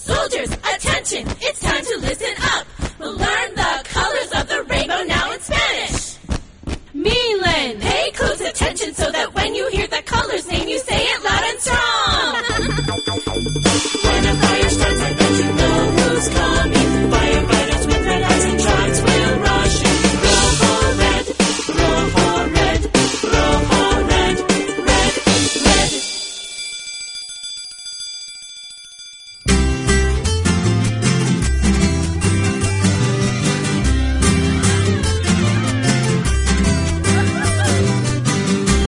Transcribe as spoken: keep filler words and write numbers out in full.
Soldiers, attention, it's time to listen up. We'll learn the colors of the rainbow now in Spanish. Milen, pay close attention so that